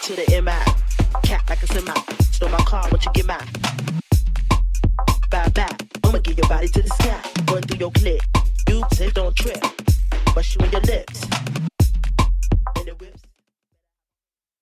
to the MI. Cat like a semi. Stole my car, what you get mine? Bye bye. I'ma give your body to the sky. Run through your clip.